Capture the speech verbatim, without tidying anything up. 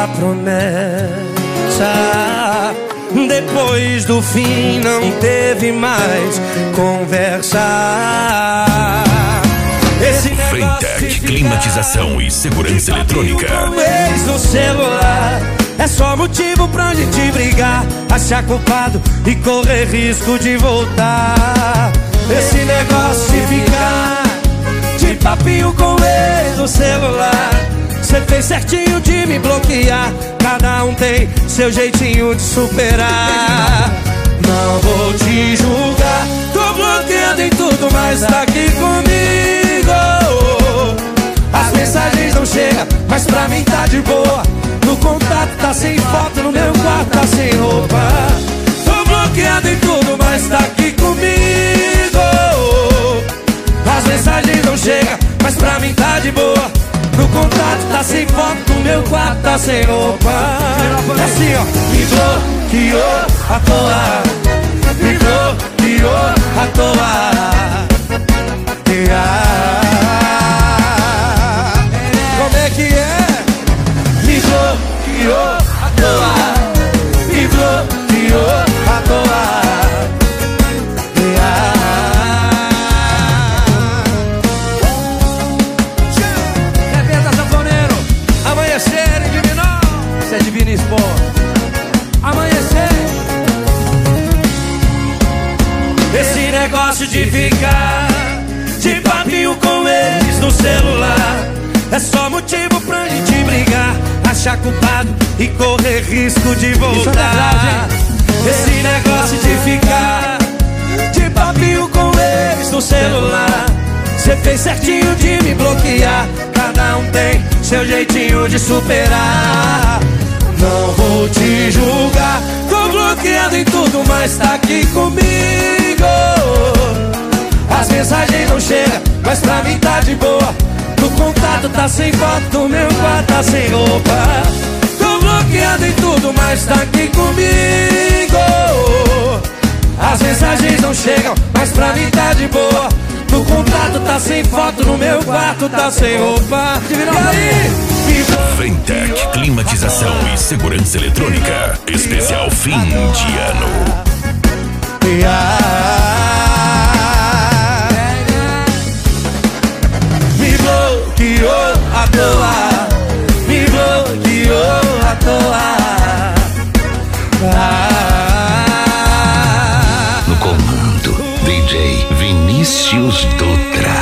a promessa. Depois do fim não teve mais conversa. Esse Fentec, climatização e segurança eletrônica. Ex no celular é só motivo pra gente brigar, achar culpado e correr risco de voltar. Esse negócio de ficar de papinho com ex no celular, cê fez certinho de me bloquear. Cada um tem seu jeitinho de superar. Não vou te julgar, tô bloqueando em tudo, mas tá aqui comigo. As mensagens não chegam, mas pra mim tá de boa. No contato tá sem foto, no meu quarto tá sem roupa. Tô bloqueado em tudo, mas tá aqui comigo. As mensagens não chegam, mas pra mim tá de boa. No contato tá sem foto, no meu quarto tá sem roupa. É assim, ó. Me bloqueou à toa, me bloqueou à toa. Como é que é? Me bloqueou à toa, me bloqueou à toa. Repeta, sanfoneiro. Amanhecer em Divinó. Isso é Divino Expor. Amanhecer. Esse negócio de ficar de papinho com eles no celular é só motivo pra gente brigar, achar culpado e correr risco de voltar. Esse negócio de ficar de papinho com eles no celular, cê fez certinho de me bloquear. Cada um tem seu jeitinho de superar. Não vou te julgar, tô bloqueado em tudo, mas tá aqui comigo. As mensagens não chegam, mas pra mim tá de boa. No contato tá sem foto, no meu quarto tá sem roupa. Tô bloqueado em tudo, mas tá aqui comigo. As mensagens não chegam, mas pra mim tá de boa. No contato tá sem foto, no meu quarto tá sem roupa. E aí? Fentec, climatização e segurança eletrônica. Especial fim de ano. Me bloqueou à toa, me bloqueou à toa. No comando, D J Vinícius Dutra.